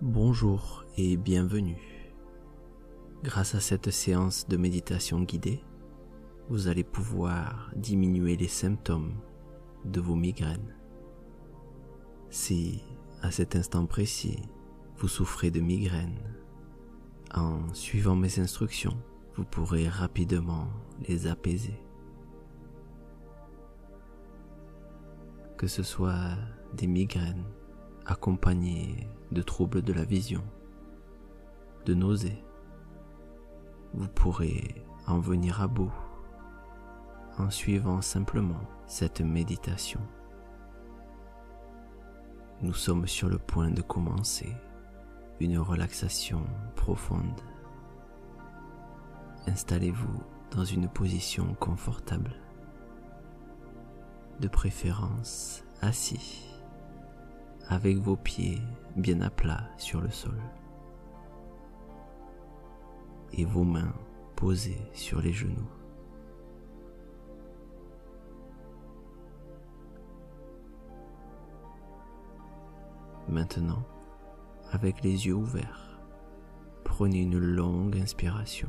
Bonjour et bienvenue. Grâce à cette séance de méditation guidée, vous allez pouvoir diminuer les symptômes de vos migraines. Si, à cet instant précis, vous souffrez de migraines, en suivant mes instructions, vous pourrez rapidement les apaiser. Que ce soit des migraines accompagnées de troubles de la vision, de nausées, vous pourrez en venir à bout en suivant simplement cette méditation. Nous sommes sur le point de commencer une relaxation profonde. Installez-vous dans une position confortable, de préférence assis, avec vos pieds bien à plat sur le sol et vos mains posées sur les genoux. Maintenant, avec les yeux ouverts, prenez une longue inspiration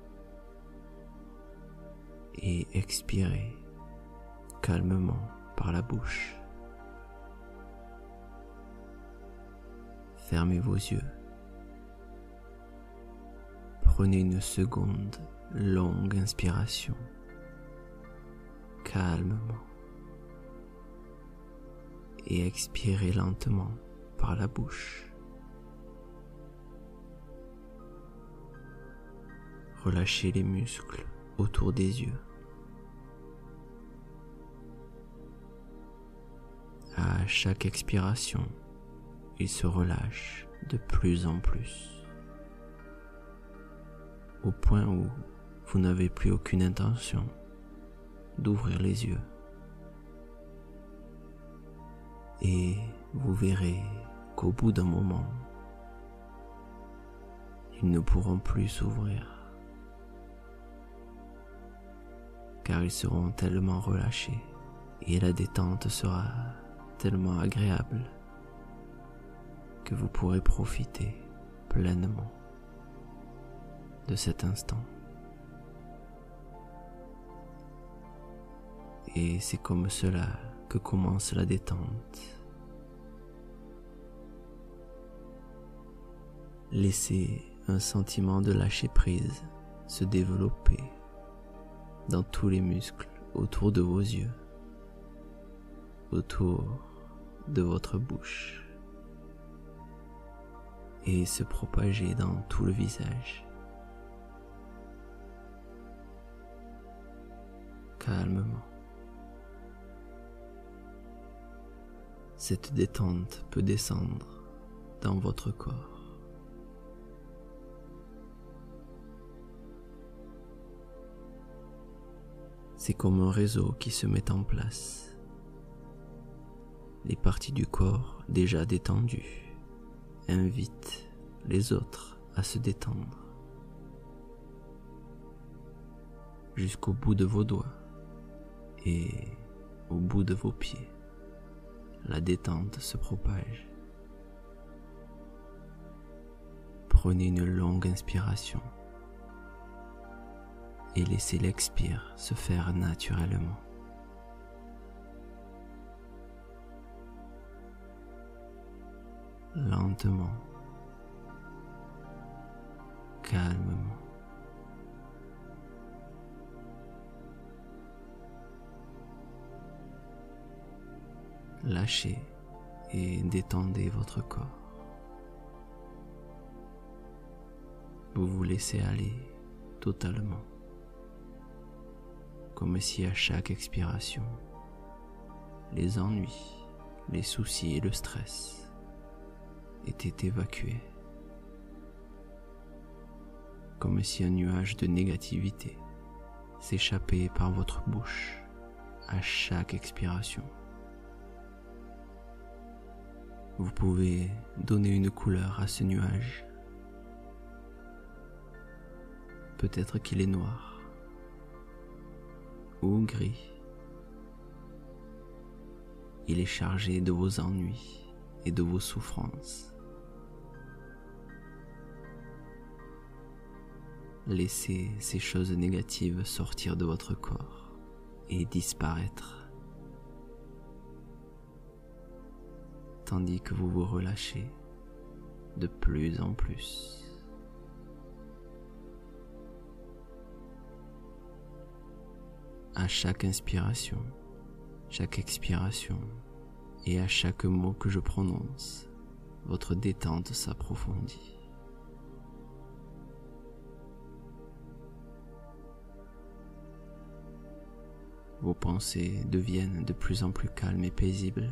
et expirez calmement par la bouche. Fermez vos yeux. Prenez une seconde longue inspiration, calmement, et expirez lentement par la bouche. Relâchez les muscles autour des yeux. À chaque expiration, il se relâche de plus en plus, au point où vous n'avez plus aucune intention d'ouvrir les yeux. Et vous verrez qu'au bout d'un moment, ils ne pourront plus s'ouvrir, car ils seront tellement relâchés et la détente sera tellement agréable que vous pourrez profiter pleinement de cet instant. Et c'est comme cela que commence la détente. Laissez un sentiment de lâcher prise se développer dans tous les muscles autour de vos yeux, autour de votre bouche, et se propager dans tout le visage. Calmement. Cette détente peut descendre dans votre corps. C'est comme un réseau qui se met en place. Les parties du corps déjà détendues invite les autres à se détendre jusqu'au bout de vos doigts et au bout de vos pieds. La détente se propage. Prenez une longue inspiration et laissez l'expire se faire naturellement. Lentement, calmement. Lâchez et détendez votre corps. Vous vous laissez aller totalement, comme si à chaque expiration, les ennuis, les soucis et le stress était évacué, comme si un nuage de négativité s'échappait par votre bouche à chaque expiration. Vous pouvez donner une couleur à ce nuage. Peut-être qu'il est noir ou gris. Il est chargé de vos ennuis et de vos souffrances. laissez ces choses négatives sortir de votre corps et disparaître, tandis que vous vous relâchez de plus en plus. À chaque inspiration, chaque expiration et à chaque mot que je prononce, votre détente s'approfondit. Vos pensées deviennent de plus en plus calmes et paisibles,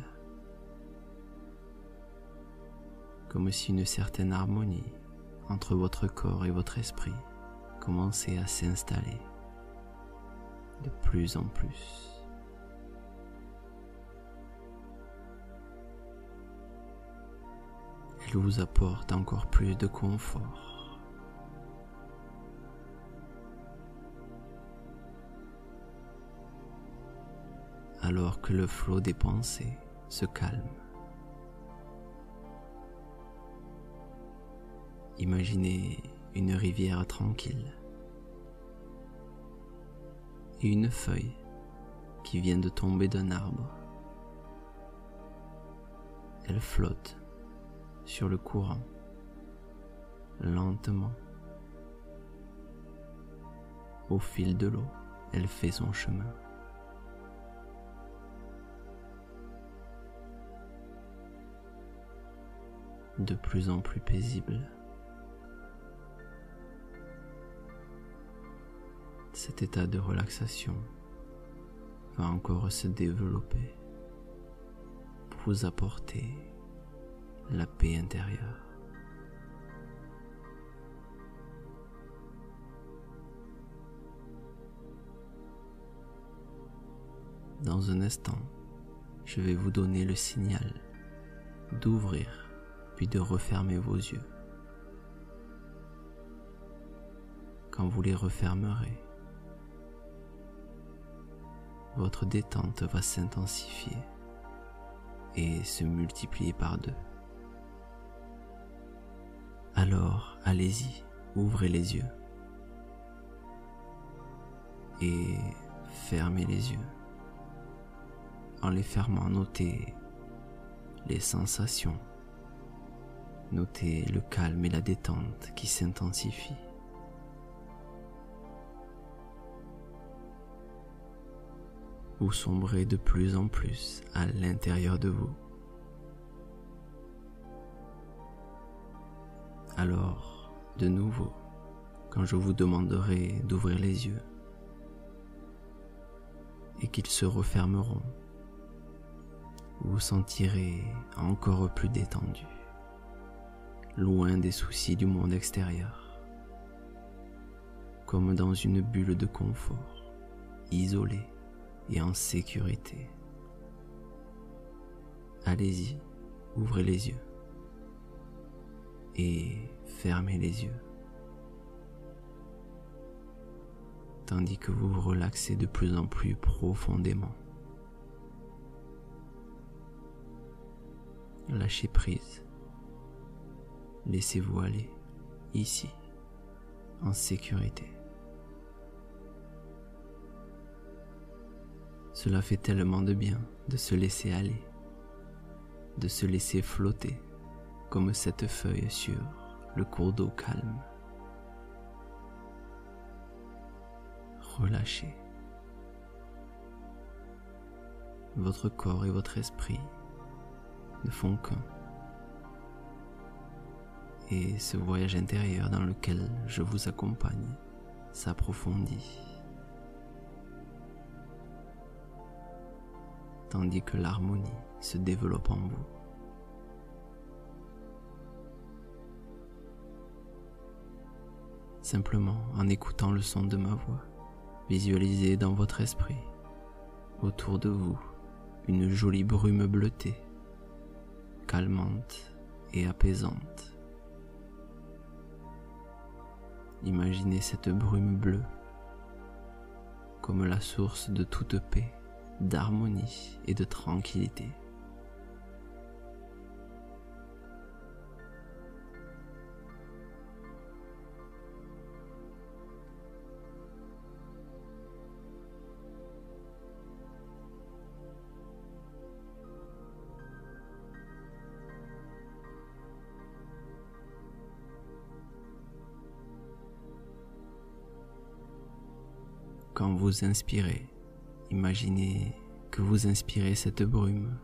comme si une certaine harmonie entre votre corps et votre esprit commençait à s'installer de plus en plus. Elle vous apporte encore plus de confort. Alors que le flot des pensées se calme. Imaginez une rivière tranquille et une feuille qui vient de tomber d'un arbre. Elle flotte sur le courant, lentement. Au fil de l'eau, elle fait son chemin. De plus en plus paisible. Cet état de relaxation va encore se développer pour vous apporter la paix intérieure. Dans un instant, je vais vous donner le signal d'ouvrir puis de refermer vos yeux. Quand vous les refermerez, votre détente va s'intensifier et se multiplier par 2. Alors, allez-y, ouvrez les yeux et fermez les yeux. En les fermant, notez les sensations, notez le calme et la détente qui s'intensifient. Vous sombrez de plus en plus à l'intérieur de vous. Alors, de nouveau, quand je vous demanderai d'ouvrir les yeux et qu'ils se refermeront, vous vous sentirez encore plus détendu, loin des soucis du monde extérieur, comme dans une bulle de confort, isolé et en sécurité. Allez-y, ouvrez les yeux et fermez les yeux, tandis que vous vous relaxez de plus en plus profondément. Lâchez prise, laissez-vous aller, ici, en sécurité. Cela fait tellement de bien de se laisser aller, de se laisser flotter comme cette feuille sur le cours d'eau calme. Relâchez. Votre corps et votre esprit ne font qu'un. Et ce voyage intérieur dans lequel je vous accompagne s'approfondit. Tandis que l'harmonie se développe en vous. Simplement en écoutant le son de ma voix, visualisez dans votre esprit, autour de vous, une jolie brume bleutée, calmante et apaisante. Imaginez cette brume bleue comme la source de toute paix, d'harmonie et de tranquillité. Quand vous inspirez, imaginez que vous inspirez cette brume.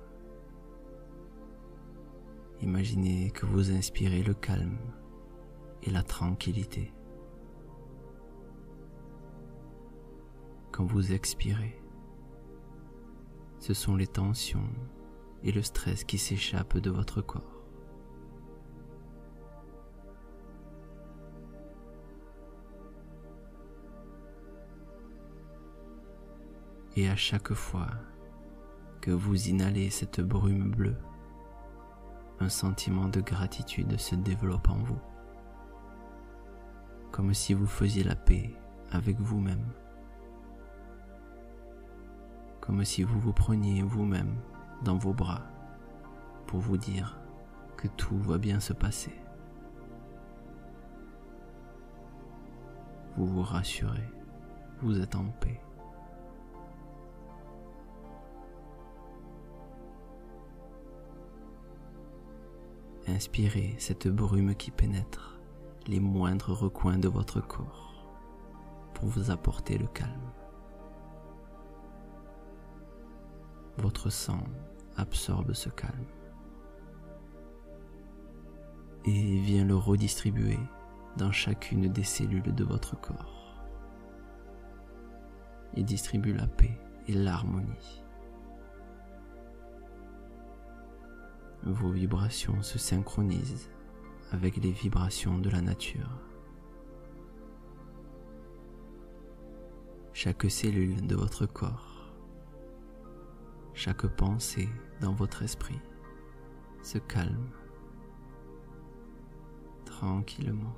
Imaginez que vous inspirez le calme et la tranquillité. Quand vous expirez, ce sont les tensions et le stress qui s'échappent de votre corps. Et à chaque fois que vous inhalez cette brume bleue, un sentiment de gratitude se développe en vous, comme si vous faisiez la paix avec vous-même, comme si vous vous preniez vous-même dans vos bras pour vous dire que tout va bien se passer. Vous vous rassurez, vous êtes en paix. Inspirez cette brume qui pénètre les moindres recoins de votre corps pour vous apporter le calme. Votre sang absorbe ce calme et vient le redistribuer dans chacune des cellules de votre corps. Il distribue la paix et l'harmonie. Vos vibrations se synchronisent avec les vibrations de la nature. Chaque cellule de votre corps, chaque pensée dans votre esprit se calme tranquillement.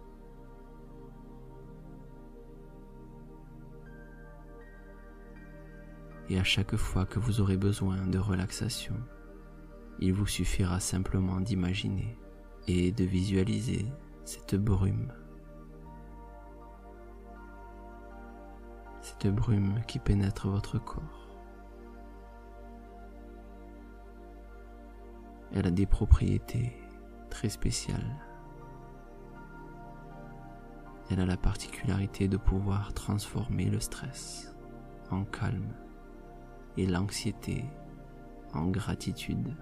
Et à chaque fois que vous aurez besoin de relaxation, il vous suffira simplement d'imaginer et de visualiser cette brume. Cette brume qui pénètre votre corps. Elle a des propriétés très spéciales. Elle a la particularité de pouvoir transformer le stress en calme et l'anxiété en gratitude.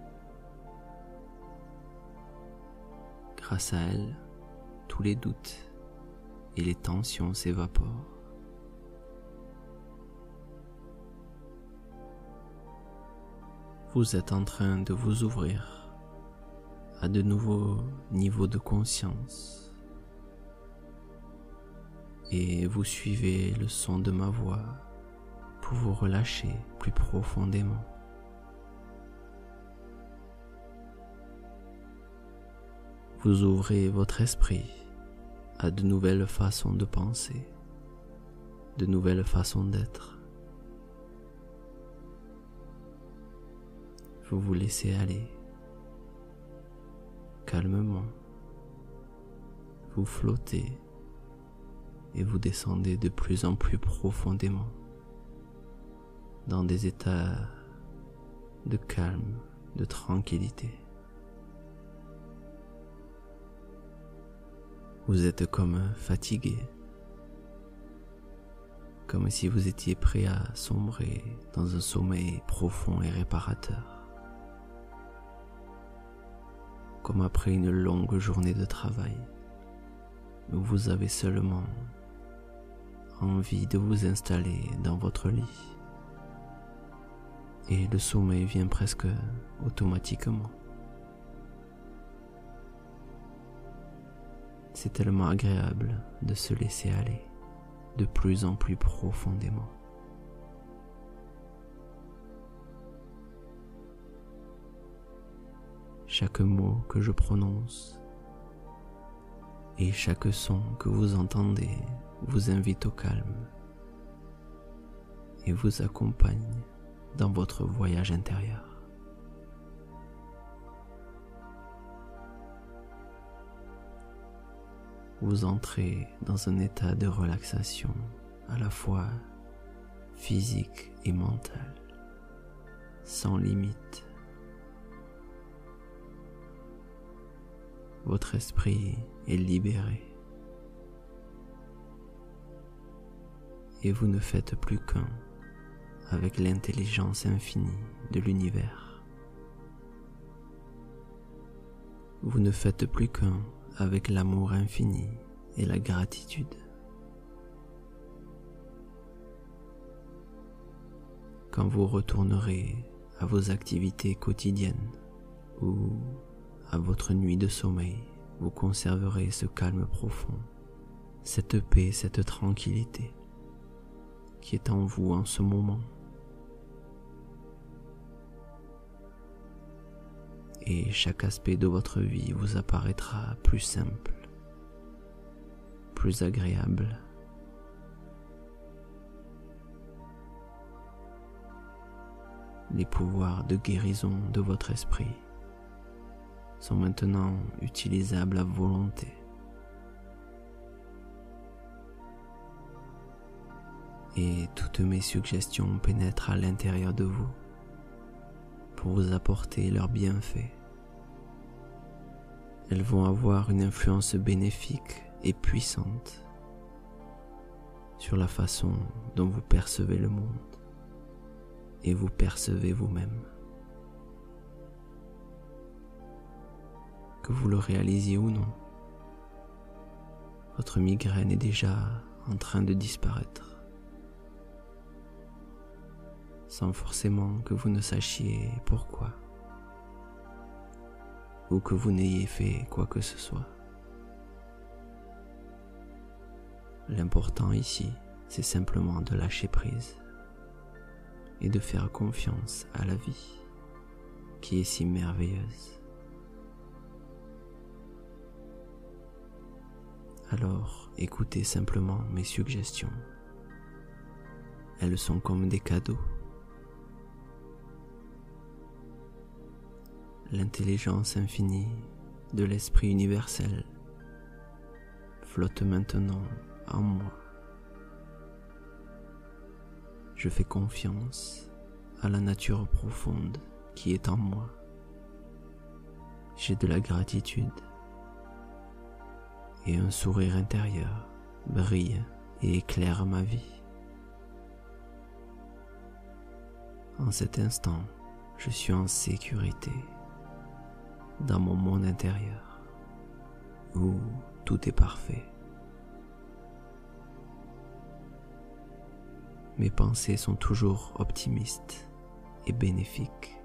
Grâce à elle, tous les doutes et les tensions s'évaporent. Vous êtes en train de vous ouvrir à de nouveaux niveaux de conscience et vous suivez le son de ma voix pour vous relâcher plus profondément. Vous ouvrez votre esprit à de nouvelles façons de penser, de nouvelles façons d'être. Vous vous laissez aller calmement. Vous flottez et vous descendez de plus en plus profondément dans des états de calme, de tranquillité. Vous êtes comme fatigué, comme si vous étiez prêt à sombrer dans un sommeil profond et réparateur, comme après une longue journée de travail, où vous avez seulement envie de vous installer dans votre lit, et le sommeil vient presque automatiquement. C'est tellement agréable de se laisser aller de plus en plus profondément. Chaque mot que je prononce et chaque son que vous entendez vous invite au calme et vous accompagne dans votre voyage intérieur. Vous entrez dans un état de relaxation à la fois physique et mental, sans limite. Votre esprit est libéré et vous ne faites plus qu'un avec l'intelligence infinie de l'univers. Vous ne faites plus qu'un avec l'amour infini et la gratitude. Quand vous retournerez à vos activités quotidiennes ou à votre nuit de sommeil, vous conserverez ce calme profond, cette paix, cette tranquillité qui est en vous en ce moment. Et chaque aspect de votre vie vous apparaîtra plus simple, plus agréable. Les pouvoirs de guérison de votre esprit sont maintenant utilisables à volonté. Et toutes mes suggestions pénètrent à l'intérieur de vous pour vous apporter leurs bienfaits. Elles vont avoir une influence bénéfique et puissante sur la façon dont vous percevez le monde et vous percevez vous-même. Que vous le réalisiez ou non, votre migraine est déjà en train de disparaître, sans forcément que vous ne sachiez pourquoi, ou que vous n'ayez fait quoi que ce soit. L'important ici, c'est simplement de lâcher prise et de faire confiance à la vie qui est si merveilleuse. Alors, écoutez simplement mes suggestions. Elles sont comme des cadeaux. L'intelligence infinie de l'esprit universel flotte maintenant en moi. Je fais confiance à la nature profonde qui est en moi. J'ai de la gratitude et un sourire intérieur brille et éclaire ma vie. En cet instant, je suis en sécurité dans mon monde intérieur où tout est parfait. Mes pensées sont toujours optimistes et bénéfiques,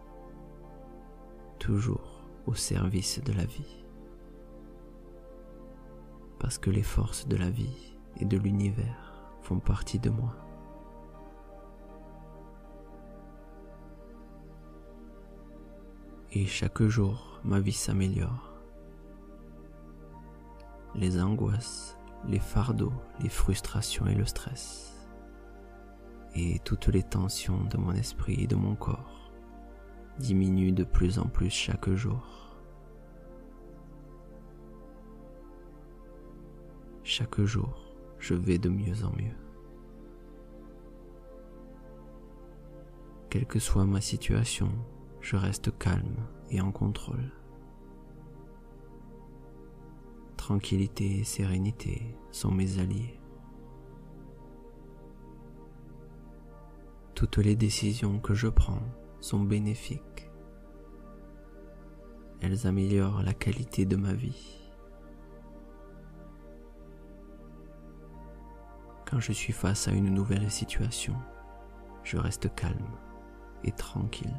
toujours au service de la vie, parce que les forces de la vie et de l'univers font partie de moi. Et chaque jour, ma vie s'améliore. Les angoisses, les fardeaux, les frustrations et le stress, et toutes les tensions de mon esprit et de mon corps diminuent de plus en plus chaque jour. Chaque jour, je vais de mieux en mieux. Quelle que soit ma situation, je reste calme et en contrôle. Tranquillité et sérénité sont mes alliés. Toutes les décisions que je prends sont bénéfiques. Elles améliorent la qualité de ma vie. Quand je suis face à une nouvelle situation, je reste calme et tranquille.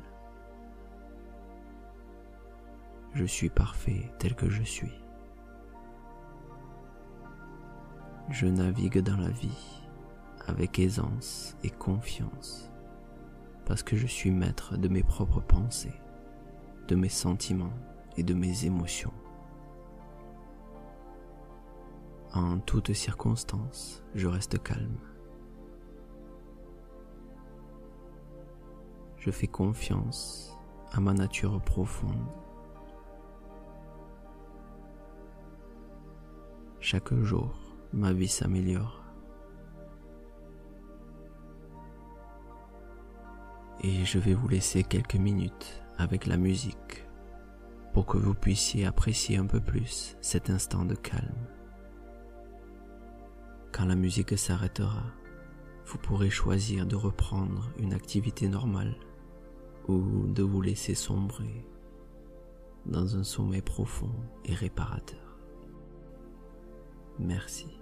Je suis parfait tel que je suis. Je navigue dans la vie avec aisance et confiance parce que je suis maître de mes propres pensées, de mes sentiments et de mes émotions. En toutes circonstances, je reste calme. Je fais confiance à ma nature profonde. Chaque jour, ma vie s'améliore. Et je vais vous laisser quelques minutes avec la musique pour que vous puissiez apprécier un peu plus cet instant de calme. Quand la musique s'arrêtera, vous pourrez choisir de reprendre une activité normale ou de vous laisser sombrer dans un sommeil profond et réparateur. Merci.